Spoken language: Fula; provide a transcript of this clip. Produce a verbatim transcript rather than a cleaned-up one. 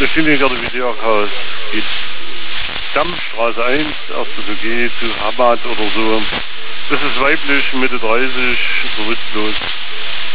Wir sind hier gerade Videohaus. Geht Dammstraße eins, erste B G zu Hamad oder so. Das ist weiblich, Mitte dreißig, bewusstlos.